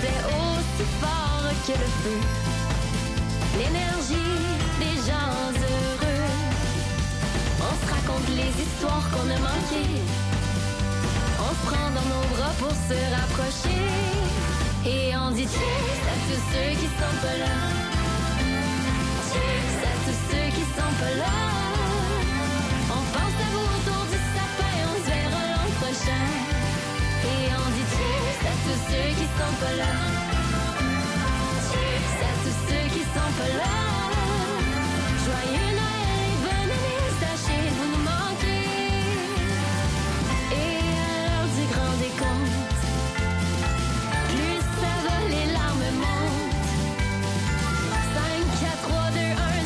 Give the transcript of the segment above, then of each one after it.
c'était aussi fort que le feu. L'énergie des gens heureux. On se raconte les histoires qu'on a manquées. On se prend dans nos bras pour se rapprocher. Et on dit cheers à tous ceux qui sont pas là. Cheers à tous ceux qui sont pas là. On pense à vous autour du sapin, on se verra l'an prochain. Et on dit cheers à tous ceux qui sont pas là. Cheers à tous ceux qui sont pas là. Joyeux Noël et bonne année, sachez vous nous manquez. Et à l'heure du grand décompte, plus ça va, les larmes montent. 5, 4, 3, 2, 1,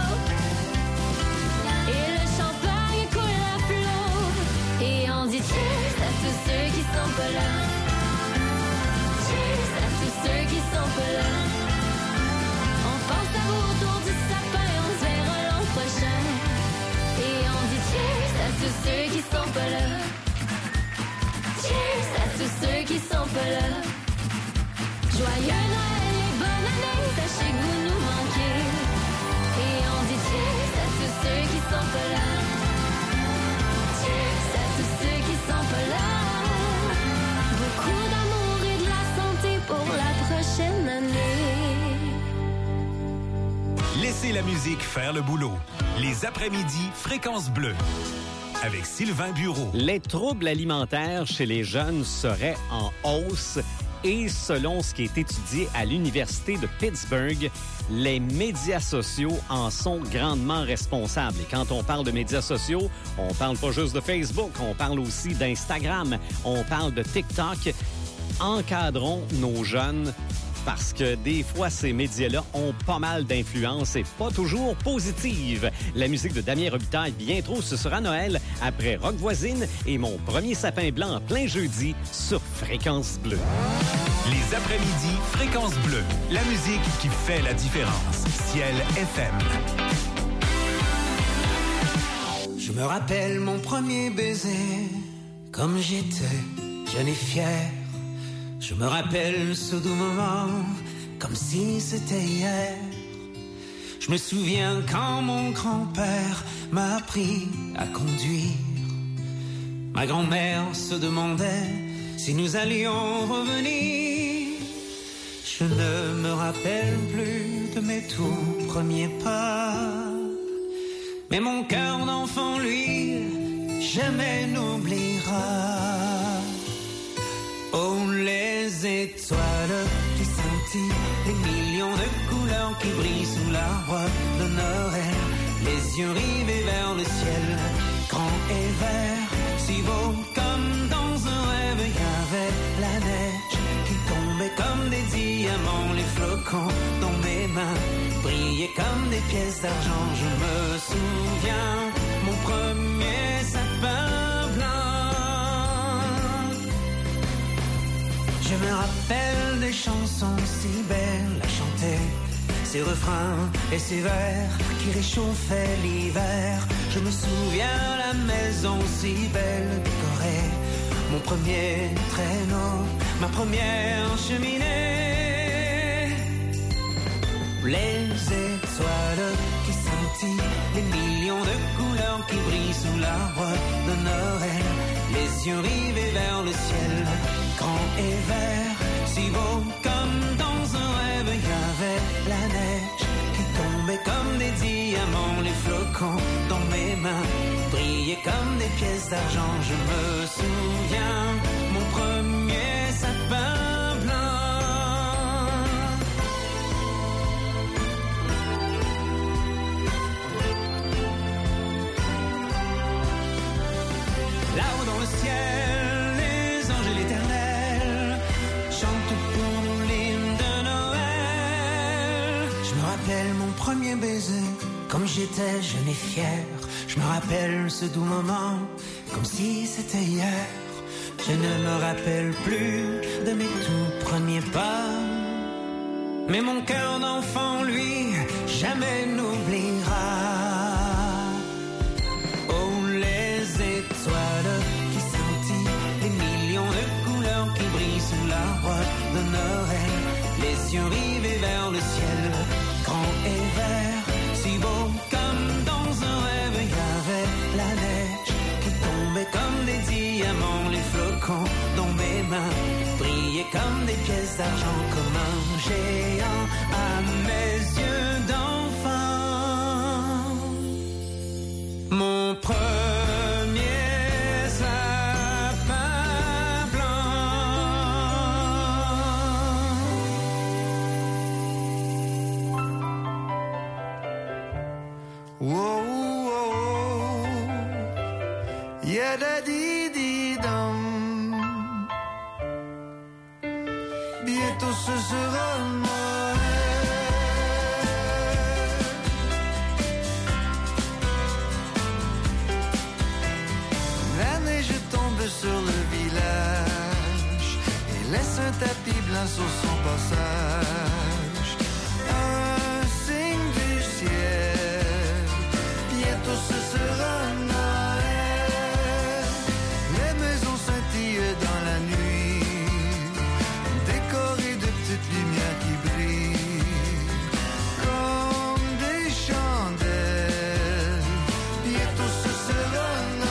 0. Et le champagne coule à flot. Et on dit cheers à tous ceux qui sont pas là. Cheers à tous ceux qui sont pas là. On pense à vous autour du sapin, on se verra l'an prochain. Et on dit cheers à tous ceux qui sont pas là. Cheers à tous ceux qui sont pas là. Joyeux Noël et bonne année, sachez que vous nous manquez. Et on dit cheers à tous ceux qui sont pas là. Cheers à tous ceux qui sont pas là. Beaucoup d'amour et de la santé pour la prochaine année. Laissez la musique faire le boulot. Les après-midi, Fréquence Bleue. Avec Sylvain Bureau. Les troubles alimentaires chez les jeunes seraient en hausse et selon ce qui est étudié à l'Université de Pittsburgh, les médias sociaux en sont grandement responsables. Et quand on parle de médias sociaux, on parle pas juste de Facebook, on parle aussi d'Instagram, on parle de TikTok. Encadrons nos jeunes parce que des fois, ces médias-là ont pas mal d'influence et pas toujours positive. La musique de Damien Robitaille, bien trop, ce sera Noël, après Rock Voisine et Mon premier sapin blanc en plein jeudi sur Fréquence Bleue. Les après-midi, Fréquence Bleue. La musique qui fait la différence. Ciel FM. Je me rappelle mon premier baiser, comme j'étais jeune et fier. Je me rappelle ce doux moment, comme si c'était hier. Je me souviens quand mon grand-père m'a appris à conduire. Ma grand-mère se demandait si nous allions revenir. Je ne me rappelle plus de mes tout premiers pas. Mais mon cœur d'enfant, lui, jamais n'oubliera. Oh, les étoiles qui scintillent, les millions de couleurs qui brillent sous l'arbre de Noël. Les yeux rivés vers le ciel, grand et vert, si beau comme dans un rêve. Il y avait la neige qui tombait comme des diamants. Les flocons dans mes mains brillaient comme des pièces d'argent. Je me souviens, mon premier sapin blanc. Je me rappelle des chansons si belles à chanter, ces refrains et ces vers qui réchauffaient l'hiver. Je me souviens la maison si belle décorée, mon premier traîneau, ma première cheminée. Les étoiles qui scintillent, les millions de couleurs qui brillent sous l'arbre de Noël. Les yeux rivés vers le ciel, grand et vert, si beau comme dans un rêve. Il y avait la neige qui tombait comme des diamants. Les flocons dans mes mains brillaient comme des pièces d'argent. Je me souviens, mon premier sapin blanc. Là-haut dans le ciel, les anges et l'Éternel chantent pour nous l'hymne de Noël. Je me rappelle mon premier baiser, comme j'étais jeune et fier. Je me rappelle ce doux moment, comme si c'était hier. Je ne me rappelle plus de mes tout premiers pas. Mais mon cœur d'enfant, lui, jamais n'oubliera. Étoiles qui scintillent, les millions de couleurs qui brillent sous l'arbre de Noël. yeux rivés vers le ciel, grand et vert, si beau comme dans un rêve. Il y avait la neige qui tombait comme des diamants, les flocons dont mes mains brillaient comme des pièces d'argent, comme un géant à mes yeux d'enfant. Mon premier sapin blanc. Whoa, whoa, yeah, da dee dee dum. Bientôt ce sera sur le village et laisse un tapis blanc sur son passage. Un signe du ciel, bientôt ce sera Noël. Les maisons scintillent dans la nuit, décorées de petites lumières qui brillent comme des chandelles. Bientôt ce sera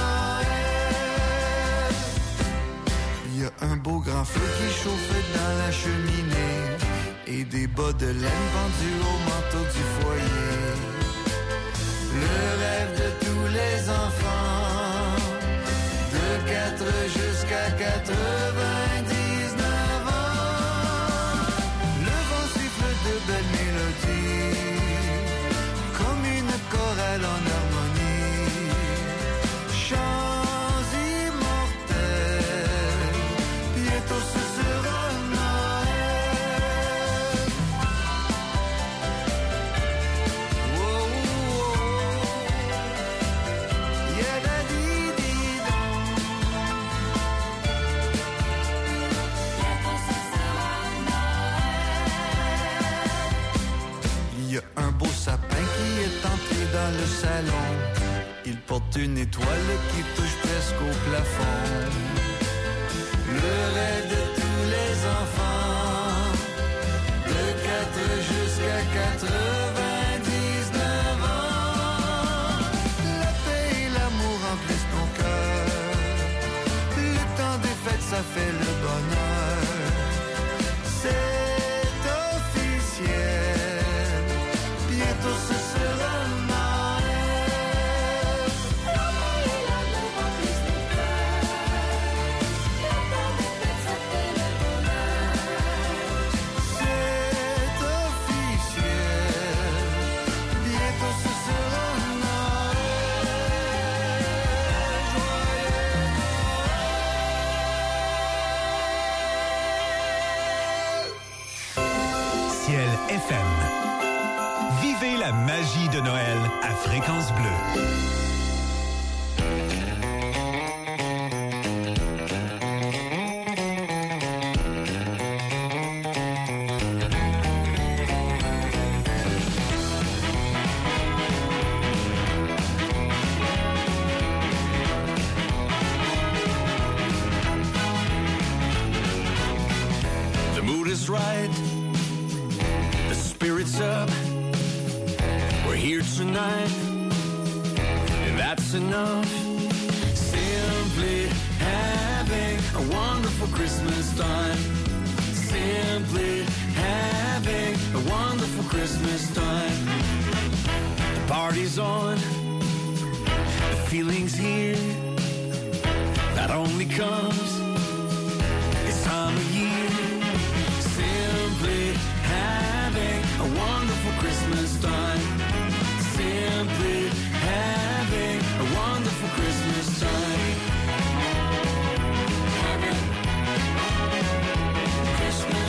un beau grand feu qui chauffe dans la cheminée et des bas de laine pendus au manteau du foyer. Le rêve de tous les enfants, de 4 jusqu'à 99 ans. Le vent siffle de belles mélodies, comme une chorale en harmonie. Chants immortels, bientôt ce sera Noël. Oh, oh, yeah, da dee dee dum. Bientôt ce sera Noël. Il y a un beau sapin qui est entré dans le salon. Il porte une étoile qui touche presque au plafond. Le rêve de tous les enfants, de 4 jusqu'à 99 ans. La paix et l'amour remplissent ton cœur. Le temps des fêtes, ça fait le bonheur. C'est officiel, bientôt ce sera Noël. La paix et l'amour remplissent ton cœur. C'est officiel, bientôt ce sera Noël. Joyeux Ciel FM. Vivez la magie de Noël à Fréquence Bleue. The mood is right, the spirit's up. We're here tonight, and that's enough. Simply having a wonderful Christmas time. Simply having a wonderful Christmas time. The party's on, the feeling's here. That only comes this time of year. Simply having a wonderful Christmas time. Simply having a wonderful Christmas time. Having Christmas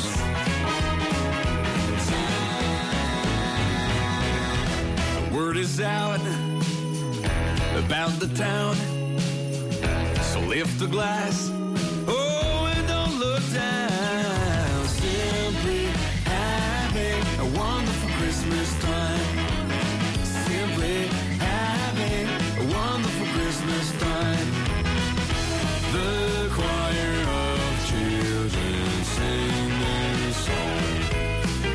time. Word is out about the town, so lift a glass. Oh, and don't look down. Simply having a wonderful Christmas time. Simply having a wonderful Christmas time. The choir of children sing their song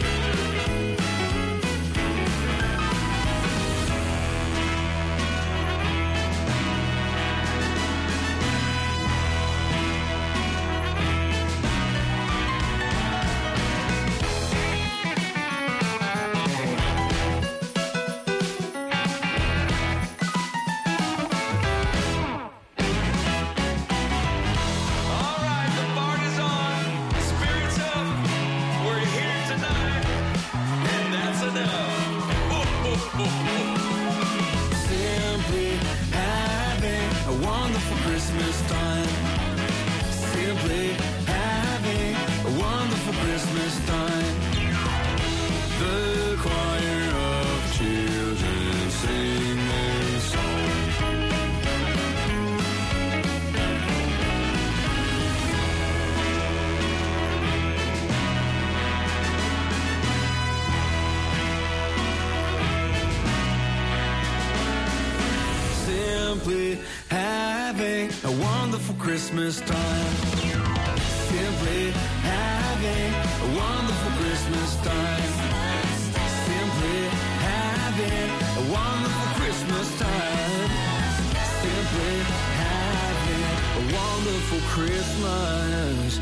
Christmas time. Simply having a wonderful Christmas time. Simply having a wonderful Christmas time. Simply having a wonderful Christmas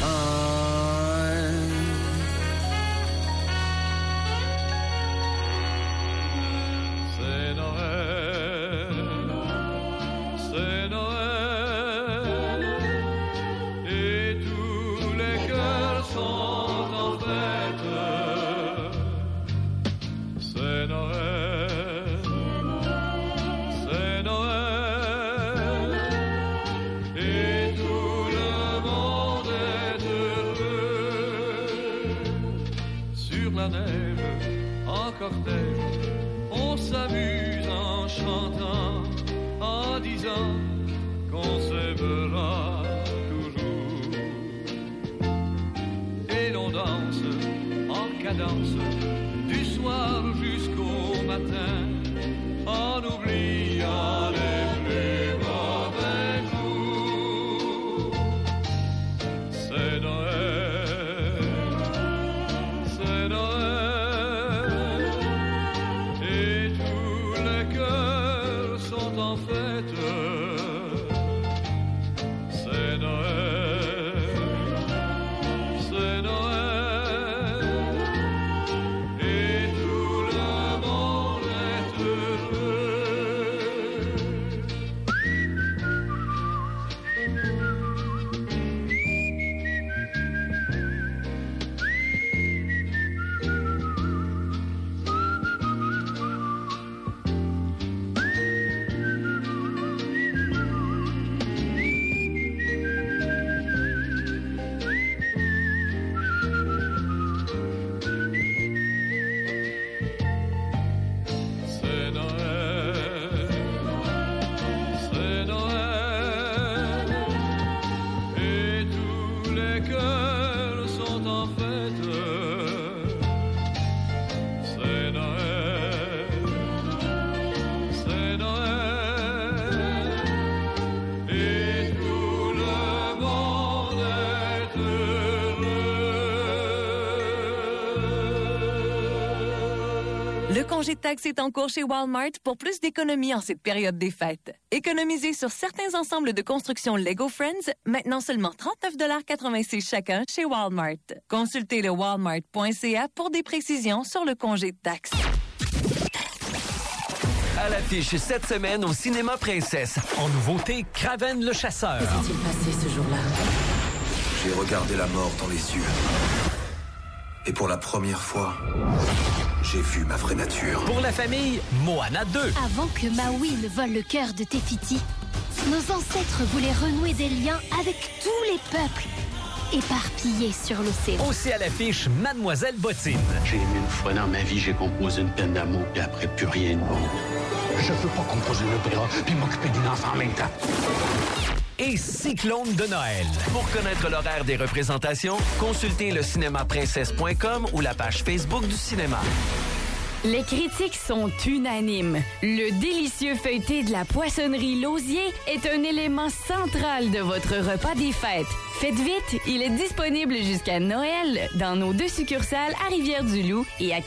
time. C'est Noël, c'est Noël, et tous les cœurs sont en fête. C'est Noël, c'est Noël, et tout le monde est heureux. Sur la neige, en cortège, on s'amuse en chantant, en disant qu'on s'aimera toujours. Et l'on danse en cadence du soir jusqu'au matin, en oubliant les plus mauvais jours. C'est Noël, c'est Noël, et tous les cœurs sont en fête. C'est Noël, c'est Noël, et tout le monde est heureux. C'est Noël, c'est Noël, et tous les cœurs sont en fête. C'est Noël, c'est Noël, et tout le monde est heureux. Le congé de taxes est en cours chez Walmart pour plus d'économies en cette période des fêtes. Économisez sur certains ensembles de construction Lego Friends, maintenant seulement 39,86 $ chacun chez Walmart. Consultez le walmart.ca pour des précisions sur le congé de taxes. À l'affiche cette semaine au Cinéma Princesse. En nouveauté, Kraven le chasseur. Qu'est-il passé ce jour-là? J'ai regardé la mort dans les yeux. Et pour la première fois, j'ai vu ma vraie nature. Pour la famille, Moana 2. Avant que Maui ne vole le cœur de Tefiti, nos ancêtres voulaient renouer des liens avec tous les peuples éparpillés sur l'océan. Aussi à l'affiche, Mademoiselle Bottine. J'ai aimé une fois dans ma vie, j'ai composé une peine d'amour, puis après, plus rien de bon. Je peux pas composer un opéra puis m'occuper d'une enfant en même temps. Et Cyclone de Noël. Pour connaître l'horaire des représentations, consultez le cinémaprincesse.com ou la page Facebook du cinéma. Les critiques sont unanimes. Le délicieux feuilleté de la poissonnerie Lausier est un élément central de votre repas des fêtes. Faites vite, il est disponible jusqu'à Noël dans nos 2 succursales à Rivière-du-Loup et à